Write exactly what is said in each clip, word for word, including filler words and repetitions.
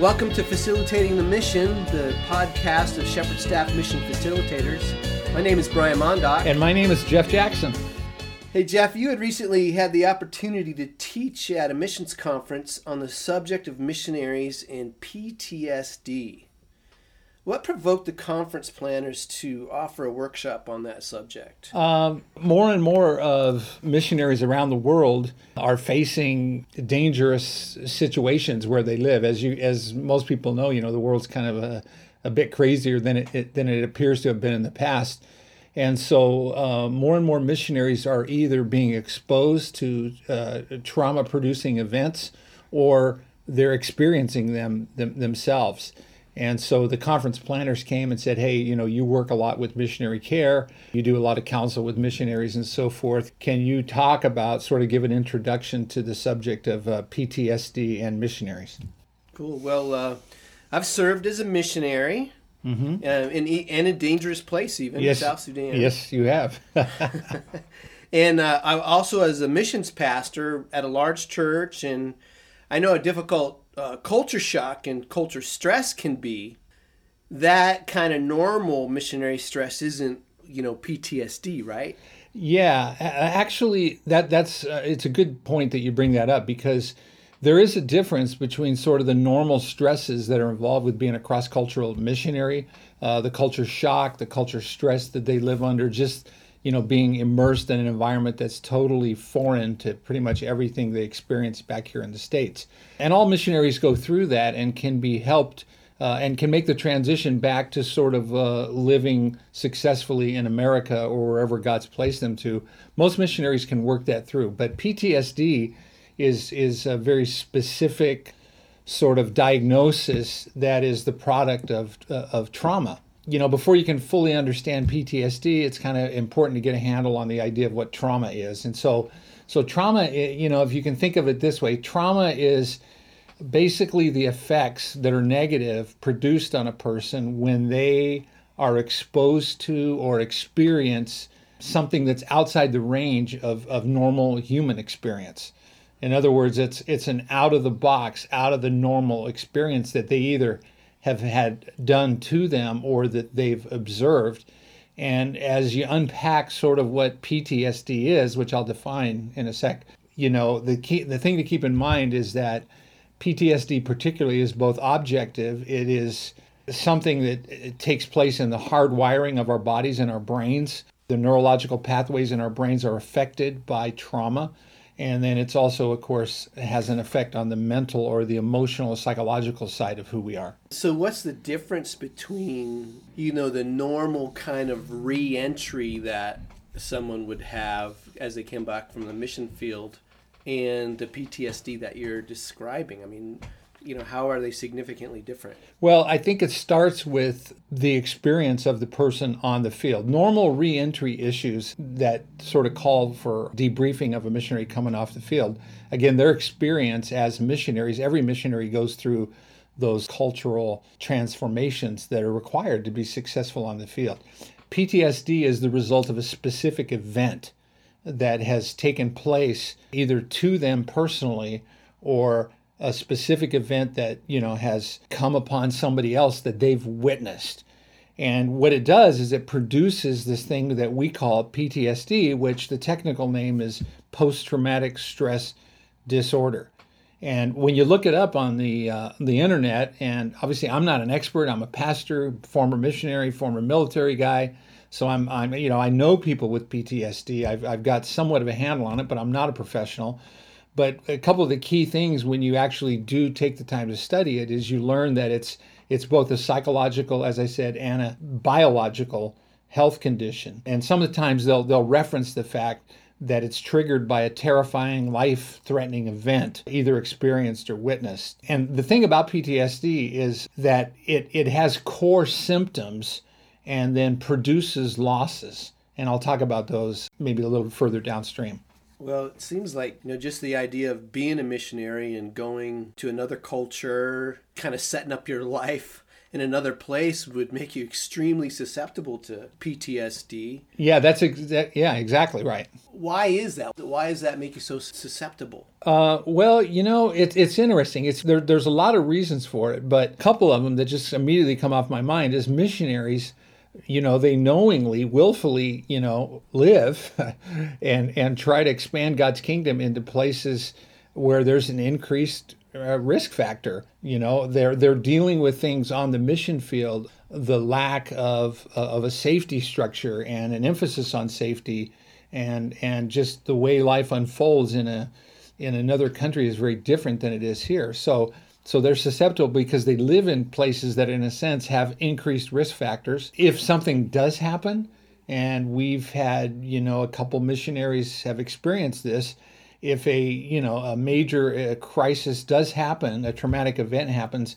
Welcome to Facilitating the Mission, the podcast of Shepherd Staff Mission Facilitators. My name is Brian Mondock. And my name is Jeff Jackson. Hey Jeff, you had recently had the opportunity to teach at a missions conference on the subject of missionaries and P T S D. What provoked the conference planners to offer a workshop on that subject? Um, more and more of missionaries around the world are facing dangerous situations where they live. As you, as most people know, you know the world's kind of a, a bit crazier than it, it than it appears to have been in the past, and so uh, more and more missionaries are either being exposed to uh, trauma-producing events, or they're experiencing them, them themselves. And so the conference planners came and said, hey, you know, you work a lot with missionary care. You do a lot of counsel with missionaries and so forth. Can you talk about, sort of give an introduction to the subject of uh, P T S D and missionaries? Cool. Well, uh, I've served as a missionary mm-hmm. uh, in, in a dangerous place, even yes. in South Sudan. Yes, you have. And uh, I also as a missions pastor at a large church, and I know a difficult Uh, culture shock and culture stress can be. That kind of normal missionary stress isn't, you know, P T S D, right? Yeah, actually, that that's uh, it's a good point that you bring that up, because there is a difference between sort of the normal stresses that are involved with being a cross-cultural missionary, uh, the culture shock, the culture stress that they live under, just you know, being immersed in an environment that's totally foreign to pretty much everything they experience back here in the States. And all missionaries go through that and can be helped uh, and can make the transition back to sort of uh, living successfully in America or wherever God's placed them to. Most missionaries can work that through. But P T S D is, is a very specific sort of diagnosis that is the product of, uh, of trauma. You know, before you can fully understand P T S D, it's kind of important to get a handle on the idea of what trauma is. And so, so trauma, you know, if you can think of it this way, trauma is basically the effects that are negative produced on a person when they are exposed to or experience something that's outside the range of, of normal human experience. In other words, it's it's an out of the box, out of the normal experience that they either have had done to them or that they've observed. And as you unpack sort of what P T S D is, which I'll define in a sec, you know, the key, the thing to keep in mind is that P T S D particularly is both objective. It is something that it takes place in the hardwiring of our bodies and our brains. The neurological pathways in our brains are affected by trauma. And then it's also, of course, has an effect on the mental or the emotional, psychological side of who we are. So what's the difference between, you know, the normal kind of re-entry that someone would have as they came back from the mission field and the P T S D that you're describing? I mean, you know, how are they significantly different? Well, I think it starts with the experience of the person on the field. Normal re-entry issues that sort of call for debriefing of a missionary coming off the field. Again, their experience as missionaries, every missionary goes through those cultural transformations that are required to be successful on the field. P T S D is the result of a specific event that has taken place either to them personally or a specific event that, you know, has come upon somebody else that they've witnessed. And what it does is it produces this thing that we call P T S D, which the technical name is post-traumatic stress disorder. And when you look it up on the uh, the internet, and obviously I'm not an expert, I'm a pastor, former missionary, former military guy, so I'm, I'm you know, I know people with P T S D. I've I've got somewhat of a handle on it, but I'm not a professional. But a couple of the key things when you actually do take the time to study it is you learn that it's it's both a psychological, as I said, and a biological health condition. And some of the times they'll they'll reference the fact that it's triggered by a terrifying, life-threatening event, either experienced or witnessed. And the thing about P T S D is that it, it has core symptoms and then produces losses. And I'll talk about those maybe a little further downstream. Well, it seems like, you know, just the idea of being a missionary and going to another culture, kind of setting up your life in another place would make you extremely susceptible to P T S D. Yeah, that's exa- yeah, exactly right. Why is that? Why does that make you so susceptible? Uh, well, you know, it, it's interesting. It's there, there's a lot of reasons for it, but a couple of them that just immediately come off my mind is missionaries. You know, they knowingly, willfully, you know, live and and try to expand God's kingdom into places where there's an increased uh, risk factor. You know, they're they're dealing with things on the mission field, the lack of uh, of a safety structure and an emphasis on safety, and and just the way life unfolds in a in another country is very different than it is here. So. So they're susceptible because they live in places that, in a sense, have increased risk factors. If something does happen, and we've had, you know, a couple missionaries have experienced this, if a, you know, a major uh, crisis does happen, a traumatic event happens,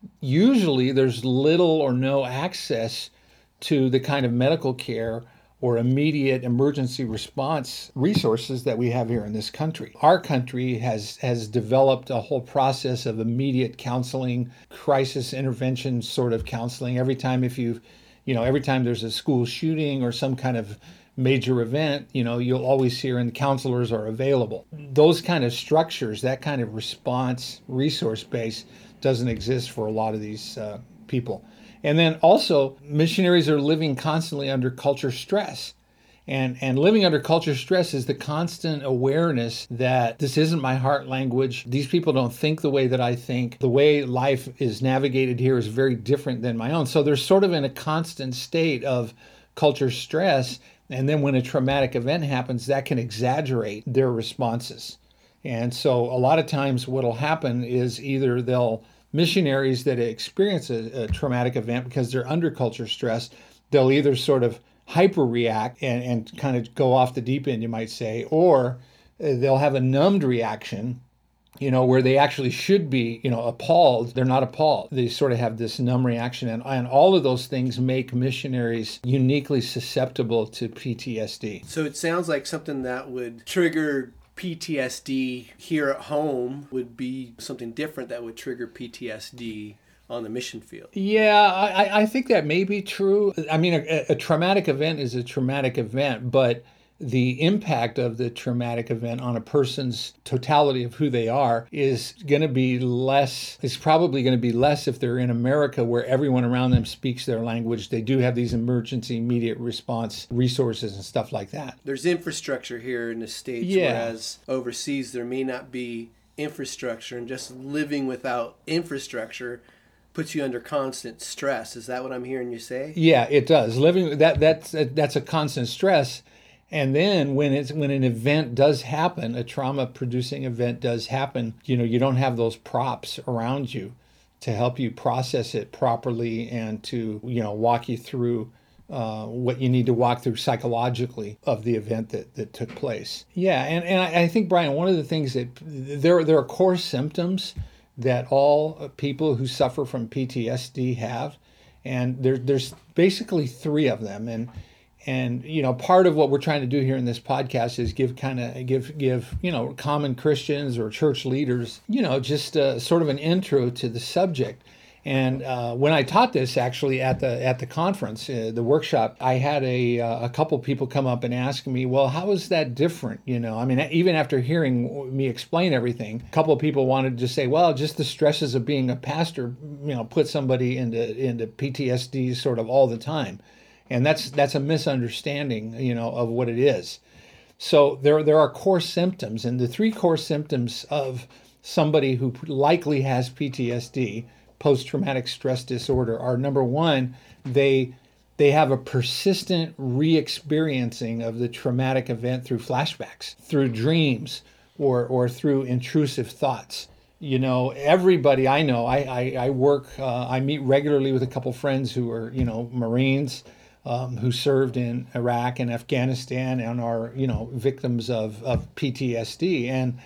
usually there's little or no access to the kind of medical care or immediate emergency response resources that we have here in this country. Our country has has developed a whole process of immediate counseling, crisis intervention sort of counseling. Every time if you, you know, every time there's a school shooting or some kind of major event, you know, you'll always hear and counselors are available. Those kind of structures, that kind of response resource base doesn't exist for a lot of these uh, people. And then also, missionaries are living constantly under culture stress. And, and living under culture stress is the constant awareness that this isn't my heart language. These people don't think the way that I think. The way life is navigated here is very different than my own. So they're sort of in a constant state of culture stress. And then when a traumatic event happens, that can exaggerate their responses. And so a lot of times what will happen is either they'll missionaries that experience a, a traumatic event because they're under culture stress, they'll either sort of hyper react and, and kind of go off the deep end, you might say, or they'll have a numbed reaction, you know, where they actually should be, you know, appalled. They're not appalled. They sort of have this numb reaction. And, and all of those things make missionaries uniquely susceptible to P T S D. So it sounds like something that would trigger P T S D here at home would be something different that would trigger P T S D on the mission field. Yeah, I, I think that may be true. I mean, a, a traumatic event is a traumatic event, but the impact of the traumatic event on a person's totality of who they are is going to be less, it's probably going to be less if they're in America where everyone around them speaks their language. They do have these emergency immediate response resources and stuff like that. There's infrastructure here in the States, yeah. Whereas overseas there may not be infrastructure, and just living without infrastructure puts you under constant stress. Is that what I'm hearing you say? Yeah, it does. Living that that's that's a constant stress. And then when it's when an event does happen, a trauma-producing event does happen, you know, you don't have those props around you to help you process it properly and to, you know, walk you through uh, what you need to walk through psychologically of the event that, that took place. Yeah, and, and I, I think, Brian, one of the things that there, there are core symptoms that all people who suffer from P T S D have, and there, there's basically three of them. And And, you know, part of what we're trying to do here in this podcast is give kind of give, give, you know, common Christians or church leaders, you know, just uh, sort of an intro to the subject. And uh, when I taught this actually at the at the conference, uh, the workshop, I had a uh, a couple people come up and ask me, well, how is that different? You know, I mean, even after hearing me explain everything, a couple of people wanted to say, well, just the stresses of being a pastor, you know, put somebody into into P T S D sort of all the time. And that's that's a misunderstanding, you know, of what it is. So there there are core symptoms, and the three core symptoms of somebody who likely has P T S D, post-traumatic stress disorder, are number one, they they have a persistent re-experiencing of the traumatic event through flashbacks, through dreams, or or through intrusive thoughts. You know, everybody I know, I I, I work, uh, I meet regularly with a couple friends who are, you know, Marines. Um, who served in Iraq and Afghanistan and are, you know, victims of, of P T S D. And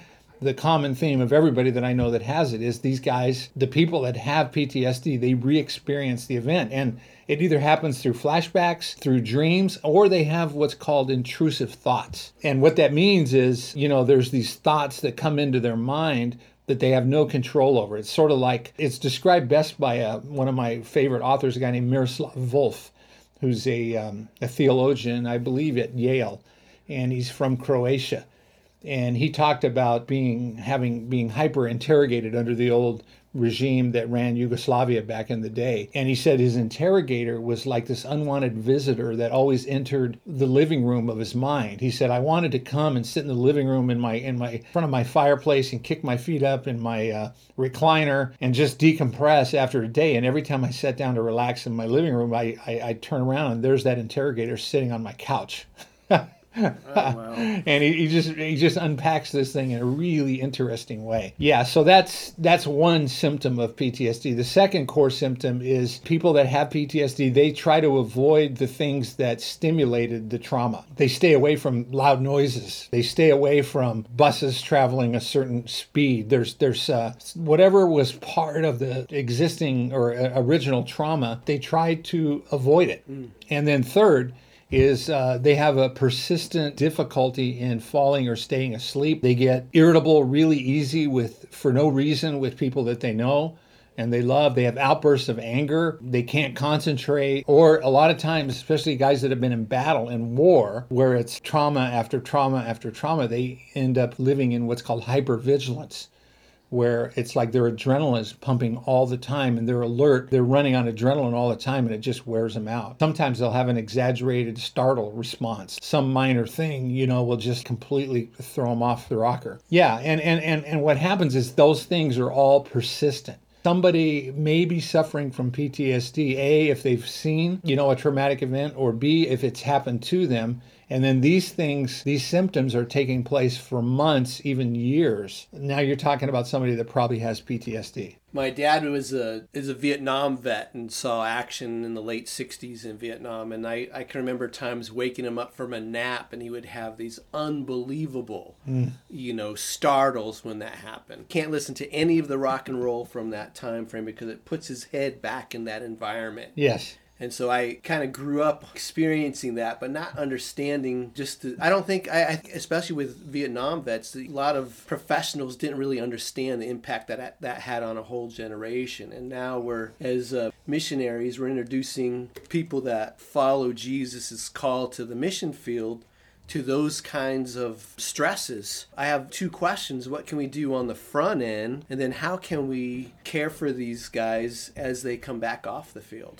the common theme of everybody that I know that has it is these guys, the people that have P T S D, they re-experience the event. And it either happens through flashbacks, through dreams, or they have what's called intrusive thoughts. And what that means is, you know, there's these thoughts that come into their mind that they have no control over. It's sort of like, it's described best by uh, one of my favorite authors, a guy named Miroslav Volf, who's a, um, a theologian, I believe, at Yale, and he's from Croatia. And he talked about being having being hyper interrogated under the old regime that ran Yugoslavia back in the day. And he said his interrogator was like this unwanted visitor that always entered the living room of his mind. He said, I wanted to come and sit in the living room in my in my in front of my fireplace and kick my feet up in my uh, recliner and just decompress after a day. And every time I sat down to relax in my living room, I I I'd turn around and there's that interrogator sitting on my couch. Oh, wow. And he, he just he just unpacks this thing in a really interesting way. Yeah, so that's that's one symptom of P T S D. The second core symptom is people that have P T S D, they try to avoid the things that stimulated the trauma. They stay away from loud noises. They stay away from buses traveling a certain speed. There's there's uh, whatever was part of the existing or uh, original trauma, they try to avoid it. Mm. And then third, is uh, they have a persistent difficulty in falling or staying asleep. They get irritable really easy with for no reason with people that they know and they love. They have outbursts of anger. They can't concentrate. Or a lot of times, especially guys that have been in battle and war, where it's trauma after trauma after trauma, they end up living in what's called hypervigilance, where it's like their adrenaline is pumping all the time and they're alert. They're running on adrenaline all the time and it just wears them out. Sometimes they'll have an exaggerated startle response. Some minor thing, you know, will just completely throw them off the rocker. Yeah, and, and, and, and what happens is those things are all persistent. Somebody may be suffering from P T S D, A, if they've seen, you know, a traumatic event, or B, if it's happened to them. And then these things, these symptoms are taking place for months, even years. Now you're talking about somebody that probably has P T S D. My dad was a is a Vietnam vet and saw action in the late sixties in Vietnam. And I, I can remember times waking him up from a nap and he would have these unbelievable, mm. you know, startles when that happened. Can't listen to any of the rock and roll from that time frame because it puts his head back in that environment. Yes. And so I kind of grew up experiencing that, but not understanding just the, I don't think, I, I especially with Vietnam vets, a lot of professionals didn't really understand the impact that that had on a whole generation. And now we're, as uh, missionaries, we're introducing people that follow Jesus' call to the mission field to those kinds of stresses. I have two questions. What can we do on the front end? And then how can we care for these guys as they come back off the field?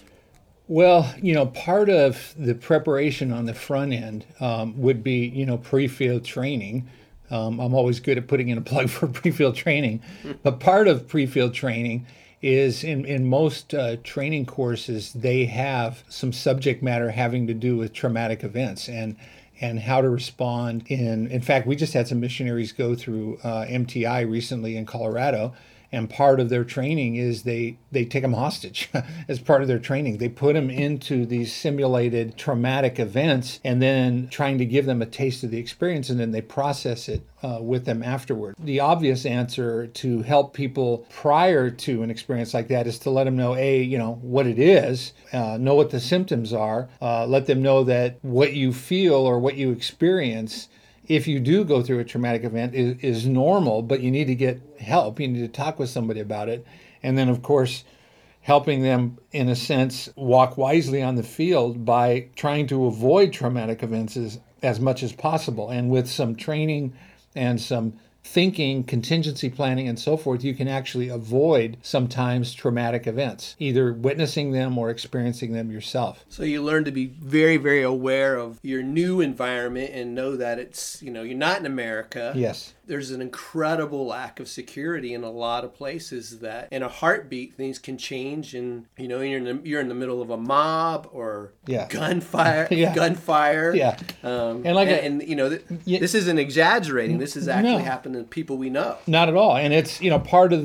Well, you know, part of the preparation on the front end um, would be, you know, pre-field training. Um, I'm always good at putting in a plug for pre-field training. But part of pre-field training is in, in most uh, training courses, they have some subject matter having to do with traumatic events and and how to respond. In, in fact, we just had some missionaries go through uh, M T I recently in Colorado. And part of their training is they, they take them hostage as part of their training. They put them into these simulated traumatic events and then trying to give them a taste of the experience, and then they process it uh, with them afterward. The obvious answer to help people prior to an experience like that is to let them know, A, you know, what it is, uh, know what the symptoms are, uh, let them know that what you feel or what you experience if you do go through a traumatic event is, is normal, but you need to get help. You need to talk with somebody about it. And then, of course, helping them, in a sense, walk wisely on the field by trying to avoid traumatic events as, as much as possible. And with some training and some thinking, contingency planning, and so forth, you can actually avoid sometimes traumatic events, either witnessing them or experiencing them yourself. So you learn to be very, very aware of your new environment and know that it's, you know, you're not in America. Yes. There's an incredible lack of security in a lot of places that in a heartbeat things can change, and you know you're in the, you're in the middle of a mob or yeah. gunfire, yeah. gunfire. Yeah. Um, and like and, a, and you know th- yeah. this isn't exaggerating. This is actually no. happening to people we know. Not at all. And it's, you know, part of the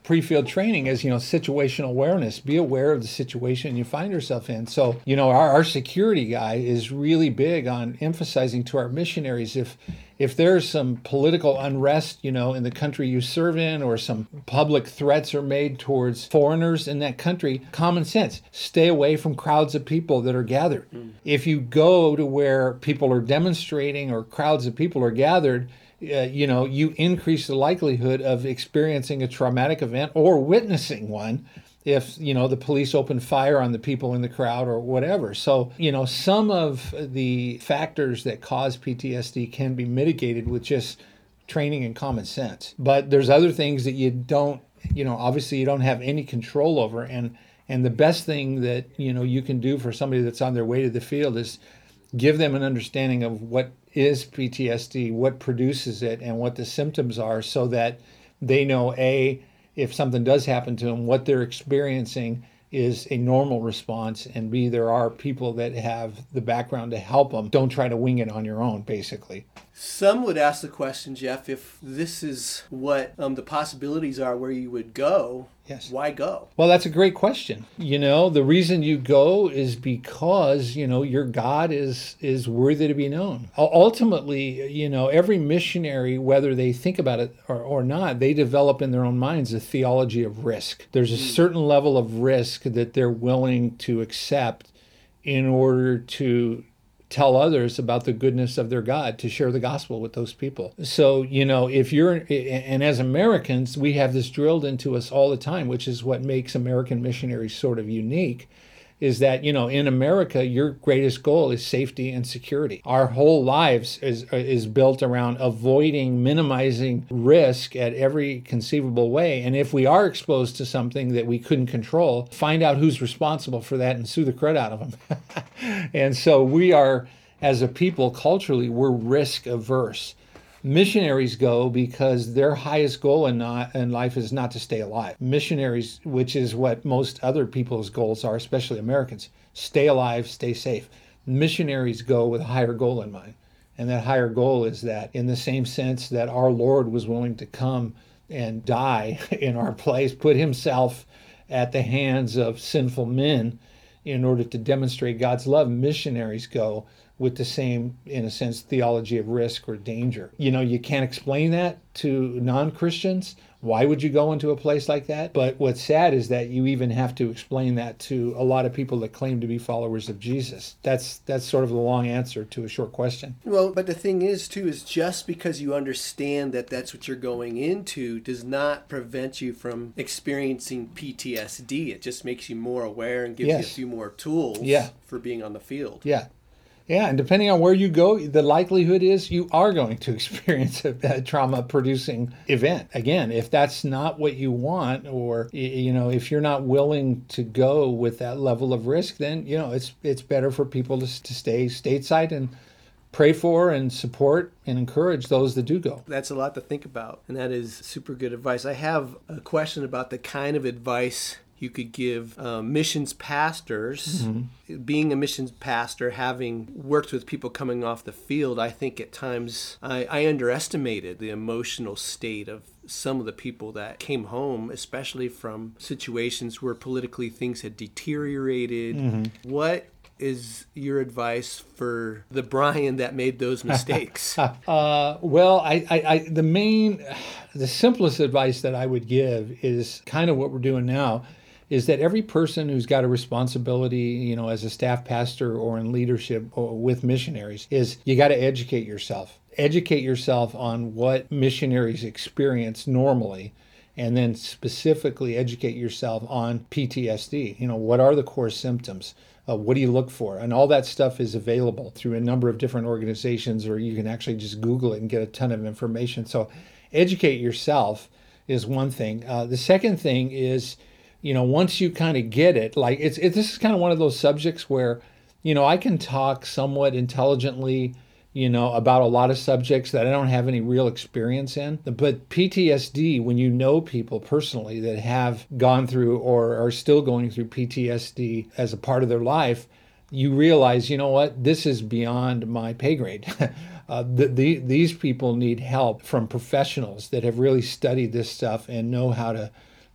pre-field training is, you know, situational awareness. Be aware of the situation you find yourself in. So, you know, our, our security guy is really big on emphasizing to our missionaries, if if there's some political unrest, you know, in the country you serve in, or some public threats are made towards foreigners in that country, common sense, stay away from crowds of people that are gathered. Mm. If you go to where people are demonstrating or crowds of people are gathered, uh, you know, you increase the likelihood of experiencing a traumatic event or witnessing one if, you know, the police open fire on the people in the crowd or whatever. So, you know, some of the factors that cause P T S D can be mitigated with just training and common sense. But there's other things that you don't, you know, obviously you don't have any control over. And and the best thing that, you know, you can do for somebody that's on their way to the field is give them an understanding of what is P T S D, what produces it, and what the symptoms are, so that they know, A, if something does happen to them, what they're experiencing is a normal response, and B, there are people that have the background to help them. Don't try to wing it on your own, basically. Some would ask the question, Jeff, if this is what um, the possibilities are where you would go, yes, why go? Well, that's a great question. You know, the reason you go is because, you know, your God is is worthy to be known. Ultimately, you know, every missionary, whether they think about it or, or not, they develop in their own minds a theology of risk. There's a certain level of risk that they're willing to accept in order to tell others about the goodness of their God, to share the gospel with those people. So, you know, if you're, and as Americans, we have this drilled into us all the time, which is what makes American missionaries sort of unique, is that, you know, in America, your greatest goal is safety and security. Our whole lives is is built around avoiding, minimizing risk at every conceivable way. And if we are exposed to something that we couldn't control, find out who's responsible for that and sue the crud out of them. And so we are, as a people, culturally, we're risk averse. Missionaries go because their highest goal in, not, in life is not to stay alive. Missionaries, which is what most other people's goals are, especially Americans, stay alive, stay safe. Missionaries go with a higher goal in mind. And that higher goal is that, in the same sense that our Lord was willing to come and die in our place, put himself at the hands of sinful men in order to demonstrate God's love, missionaries go with the same, in a sense, theology of risk or danger. You know, you can't explain that to non-Christians. Why would you go into a place like that? But what's sad is that you even have to explain that to a lot of people that claim to be followers of Jesus. That's that's sort of the long answer to a short question. Well, but the thing is, too, is just because you understand that that's what you're going into does not prevent you from experiencing P T S D. It just makes you more aware and gives yes. you a few more tools yeah. for being on the field. Yeah. Yeah, and depending on where you go, the likelihood is you are going to experience a, a trauma-producing event. Again, if that's not what you want, or, you know, if you're not willing to go with that level of risk, then, you know, it's it's better for people to, to stay stateside and pray for and support and encourage those that do go. That's a lot to think about, and that is super good advice. I have a question about the kind of advice you could give uh, missions pastors. Mm-hmm. Being a missions pastor, having worked with people coming off the field, I think at times I, I underestimated the emotional state of some of the people that came home, especially from situations where politically things had deteriorated. Mm-hmm. What is your advice for the Brian that made those mistakes? uh, well, I, I, I, the main, the simplest advice that I would give is kind of what we're doing now, is that every person who's got a responsibility, you know, as a staff pastor or in leadership or with missionaries, is you got to educate yourself. Educate yourself on what missionaries experience normally, and then specifically educate yourself on P T S D. You know, what are the core symptoms? Uh, what do you look for? And all that stuff is available through a number of different organizations, or you can actually just Google it and get a ton of information. So educate yourself is one thing. Uh, the second thing is, you know, once you kind of get it, like it's it, this is kind of one of those subjects where, you know, I can talk somewhat intelligently, you know, about a lot of subjects that I don't have any real experience in. But P T S D, when you know people personally that have gone through or are still going through P T S D as a part of their life, you realize, you know what, this is beyond my pay grade. uh, the, the, these people need help from professionals that have really studied this stuff and know how to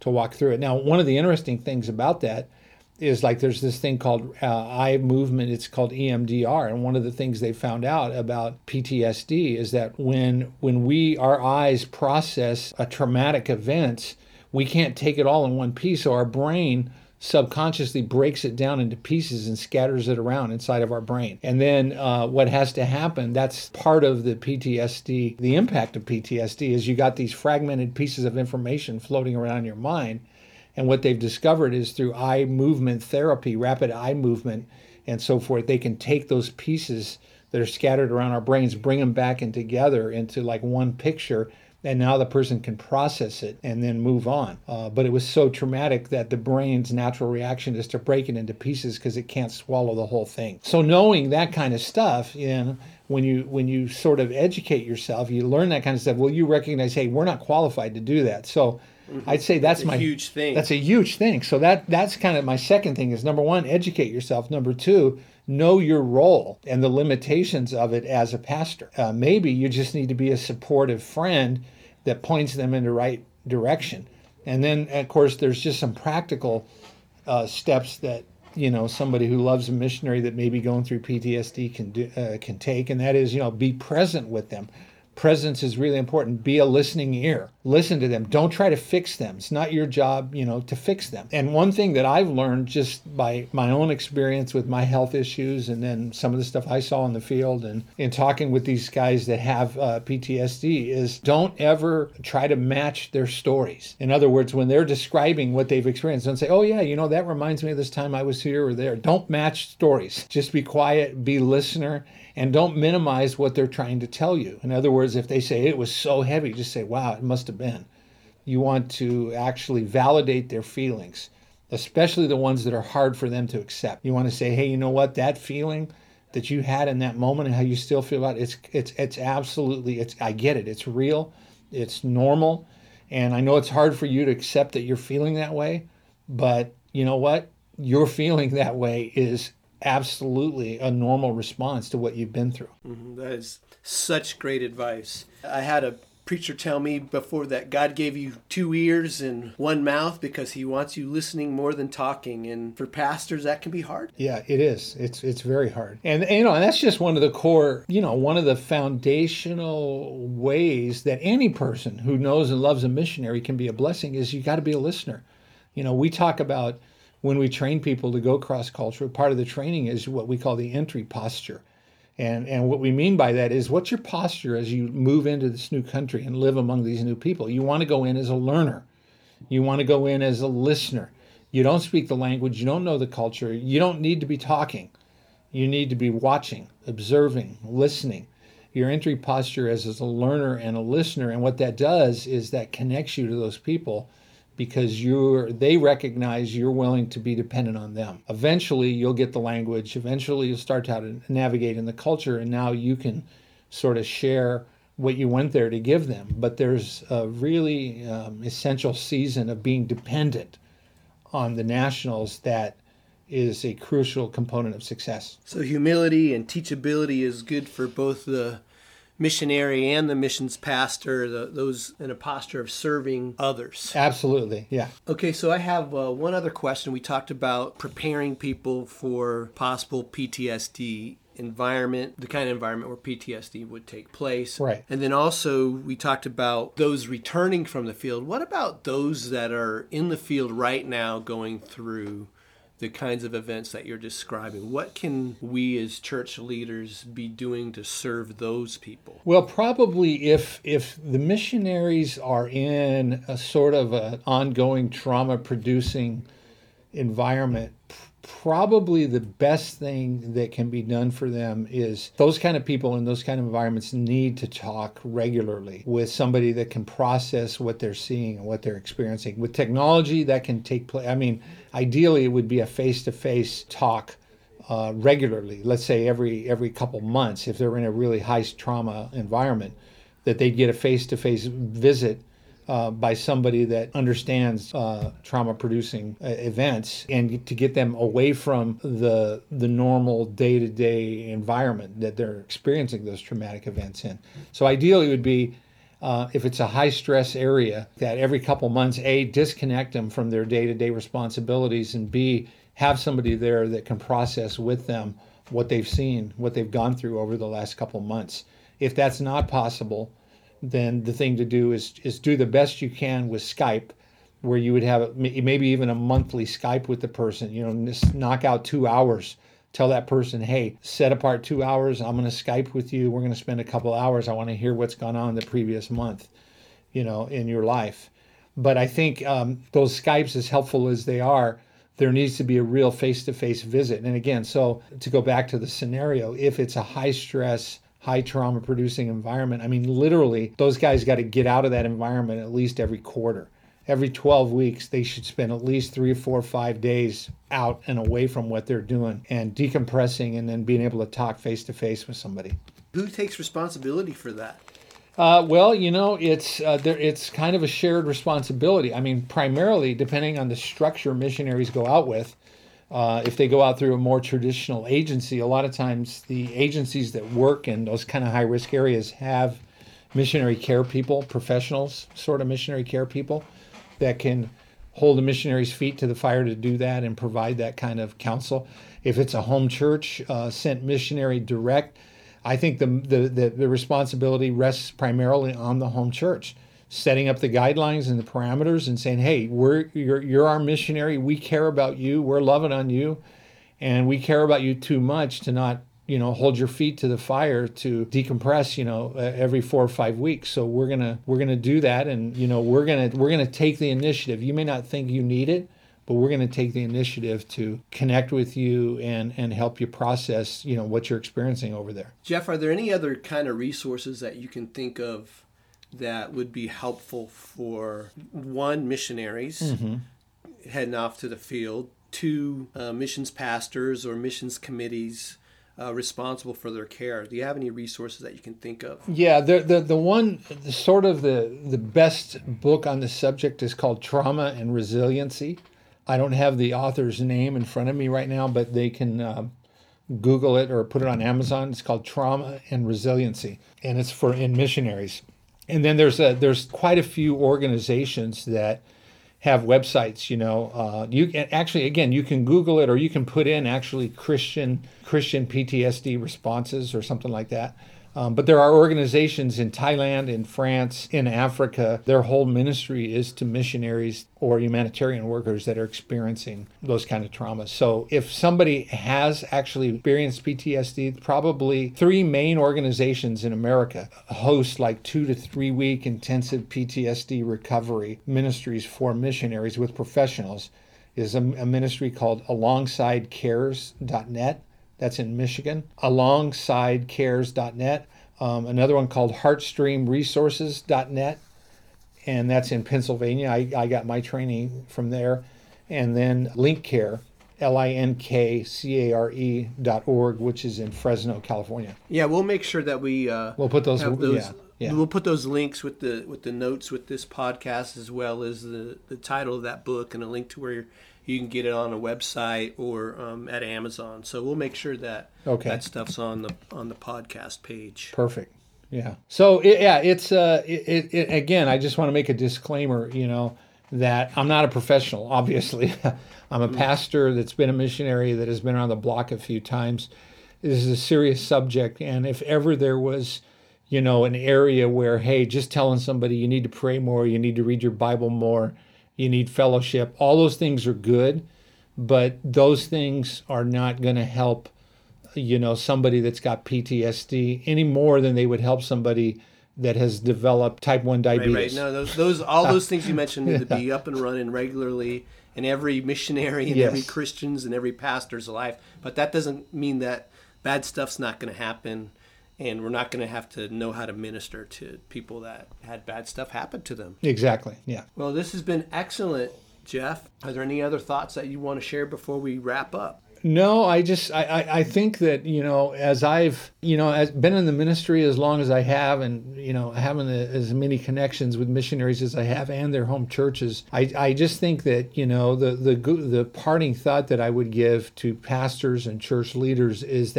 to walk through it. Now, one of the interesting things about that is like there's this thing called uh, eye movement. It's called E M D R, and one of the things they found out about P T S D is that when when we our eyes process a traumatic event, we can't take it all in one piece. So our brain subconsciously breaks it down into pieces and scatters it around inside of our brain. And then uh, what has to happen, that's part of the P T S D, the impact of P T S D is you got these fragmented pieces of information floating around in your mind. And what they've discovered is through eye movement therapy, rapid eye movement and so forth, they can take those pieces that are scattered around our brains, bring them back in together into like one picture, and now the person can process it and then move on. Uh, but it was so traumatic that the brain's natural reaction is to break it into pieces because it can't swallow the whole thing. So knowing that kind of stuff, you know, when you when you sort of educate yourself, you learn that kind of stuff. Well, you recognize, hey, we're not qualified to do that. So mm-hmm. I'd say that's, that's my a huge thing. That's a huge thing. So that that's kind of my second thing is number one, educate yourself. Number two, know your role and the limitations of it as a pastor. Uh, maybe you just need to be a supportive friend that points them in the right direction. And then, of course, there's just some practical uh, steps that, you know, somebody who loves a missionary that may be going through P T S D can do, uh, can take, and that is, you know, be present with them. Presence is really important. Be a listening ear. Listen to them. Don't try to fix them. It's not your job, you know, to fix them. And one thing that I've learned just by my own experience with my health issues and then some of the stuff I saw in the field and in talking with these guys that have uh, P T S D is don't ever try to match their stories. In other words, when they're describing what they've experienced, don't say, oh yeah, you know, that reminds me of this time I was here or there. Don't match stories. Just be quiet, be listener, and don't minimize what they're trying to tell you. In other words, if they say it was so heavy, just say, wow, it must have been. You want to actually validate their feelings, especially the ones that are hard for them to accept. You want to say, hey, you know what, that feeling that you had in that moment and how you still feel about it, it's it's it's absolutely, it's I get it. It's real, it's normal, and I know it's hard for you to accept that you're feeling that way, but you know what? Your feeling that way is absolutely a normal response to what you've been through. Mm-hmm. That is such great advice. I had a preacher tell me before that God gave you two ears and one mouth because he wants you listening more than talking. And for pastors, that can be hard. Yeah, it is. It's it's very hard. And, and you know, and that's just one of the core, you know, one of the foundational ways that any person who knows and loves a missionary can be a blessing is you got to be a listener. You know, we talk about when we train people to go cross-cultural, part of the training is what we call the entry posture. And and what we mean by that is, what's your posture as you move into this new country and live among these new people? You want to go in as a learner. You want to go in as a listener. You don't speak the language. You don't know the culture. You don't need to be talking. You need to be watching, observing, listening. Your entry posture is as a learner and a listener. And what that does is that connects you to those people, because you're they recognize you're willing to be dependent on them. Eventually, you'll get the language. Eventually, you'll start how to navigate in the culture, and now you can sort of share what you went there to give them. But there's a really um, essential season of being dependent on the nationals that is a crucial component of success. So humility and teachability is good for both the missionary and the missions pastor, the, those in a posture of serving others. Absolutely, yeah. Okay, so I have uh, one other question. We talked about preparing people for possible P T S D environment, the kind of environment where P T S D would take place. Right. And then also we talked about those returning from the field. What about those that are in the field right now going through the kinds of events that you're describing? What can we as church leaders be doing to serve those people? Well, probably if if the missionaries are in a sort of an ongoing trauma-producing environment, probably the best thing that can be done for them is those kind of people in those kind of environments need to talk regularly with somebody that can process what they're seeing and what they're experiencing. With technology, that can take place. I mean, ideally, it would be a face-to-face talk uh, regularly, let's say every every couple months, if they're in a really high trauma environment, that they'd get a face-to-face visit Uh, by somebody that understands uh, trauma-producing uh, events, and to get them away from the the normal day-to-day environment that they're experiencing those traumatic events in. So ideally, it would be Uh, if it's a high stress area, that every couple months, A, disconnect them from their day-to-day responsibilities, and B, have somebody there that can process with them what they've seen, what they've gone through over the last couple months. If that's not possible, then the thing to do is is do the best you can with Skype, where you would have maybe even a monthly Skype with the person, you know, just knock out two hours. Tell that person, hey, set apart two hours. I'm going to Skype with you. We're going to spend a couple hours. I want to hear what's gone on the previous month, you know, in your life. But I think um, those Skypes, as helpful as they are, there needs to be a real face-to-face visit. And again, so to go back to the scenario, if it's a high-stress, high trauma producing environment, I mean, literally, those guys got to get out of that environment at least every quarter. Every twelve weeks, they should spend at least three, four, five days out and away from what they're doing and decompressing, and then being able to talk face to face with somebody. Who takes responsibility for that? Uh, well, you know, it's uh, there. It's kind of a shared responsibility. I mean, primarily, depending on the structure missionaries go out with, uh, if they go out through a more traditional agency, a lot of times the agencies that work in those kind of high-risk areas have missionary care people, professionals, sort of missionary care people, that can hold a missionary's feet to the fire to do that and provide that kind of counsel. If it's a home church uh, sent missionary direct, I think the, the the the responsibility rests primarily on the home church, setting up the guidelines and the parameters and saying, hey, we're you're you're our missionary. We care about you. We're loving on you, and we care about you too much to not, you know, hold your feet to the fire to decompress, you know, every four or five weeks. So we're gonna we're gonna do that, and you know, we're gonna we're gonna take the initiative. You may not think you need it, but we're gonna take the initiative to connect with you and and help you process, you know, what you're experiencing over there. Jeff, are there any other kind of resources that you can think of that would be helpful for, one, missionaries mm-hmm. heading off to the field, two, uh, missions pastors or missions committees Uh, responsible for their care? Do you have any resources that you can think of? Yeah, the the the one the sort of the the best book on the subject is called Trauma and Resiliency. I don't have the author's name in front of me right now, but they can uh, Google it or put it on Amazon. It's called Trauma and Resiliency, and it's for in missionaries. And then there's a there's quite a few organizations that have websites, you know, uh, you can actually, again, you can Google it, or you can put in actually Christian Christian P T S D responses or something like that. Um, but there are organizations in Thailand, in France, in Africa. Their whole ministry is to missionaries or humanitarian workers that are experiencing those kind of traumas. So if somebody has actually experienced P T S D, probably three main organizations in America host like two to three week intensive P T S D recovery ministries for missionaries with professionals. Is a, a ministry called alongside cares dot net. That's in Michigan. alongside cares dot net. Um, another one called heartstream resources dot net, and that's in Pennsylvania. I, I got my training from there. And then LinkCare, L I N K C A R E dot org, which is in Fresno, California. Yeah, we'll make sure that we uh, we'll put those. Have those yeah, yeah. We'll put those links with the with the notes with this podcast, as well as the, the title of that book and a link to where you're, you can get it on a website or um, at Amazon. So we'll make sure that okay. that stuff's on the on the podcast page. Perfect. Yeah. So it, yeah, it's uh, it, it again. I just want to make a disclaimer. You know that I'm not a professional. Obviously, I'm a pastor that's been a missionary that has been around the block a few times. This is a serious subject, and if ever there was, you know, an area where, hey, just telling somebody you need to pray more, you need to read your Bible more, you need fellowship, all those things are good, but those things are not going to help, you know, somebody that's got P T S D any more than they would help somebody that has developed type one diabetes. Right, right. No, those, those all those things you mentioned need to be up and running regularly in every missionary and yes. every Christian's and every pastor's life. But that doesn't mean that bad stuff's not going to happen, and we're not going to have to know how to minister to people that had bad stuff happen to them. Exactly, yeah. Well, this has been excellent, Jeff. Are there any other thoughts that you want to share before we wrap up? No, I just, I, I, I think that, you know, as I've, you know, as been in the ministry as long as I have, and, you know, having a, as many connections with missionaries as I have and their home churches, I, I just think that, you know, the, the, the parting thought that I would give to pastors and church leaders is that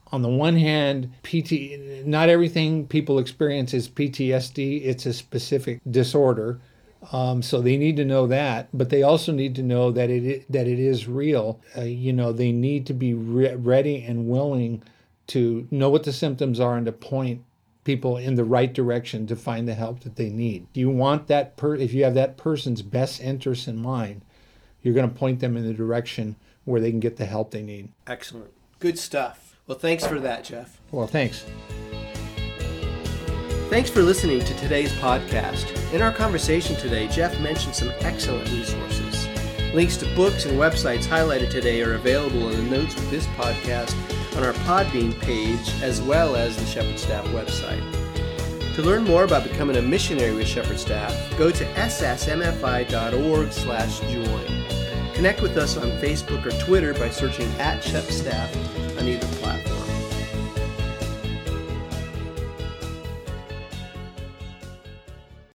on the one hand, P T, not everything people experience is P T S D. It's a specific disorder. Um, so they need to know that, but they also need to know that it that it is real. Uh, you know, they need to be re- ready and willing to know what the symptoms are and to point people in the right direction to find the help that they need. You want that per if you have that person's best interests in mind, you're going to point them in the direction where they can get the help they need. Excellent. Good stuff. Well, thanks for that, Jeff. Well, thanks. Thanks for listening to today's podcast. In our conversation today, Jeff mentioned some excellent resources. Links to books and websites highlighted today are available in the notes of this podcast on our Podbean page, as well as the Shepherd Staff website. To learn more about becoming a missionary with Shepherd Staff, go to s s m f i dot org slash join. Connect with us on Facebook or Twitter by searching at Shepherd Staff on either platform.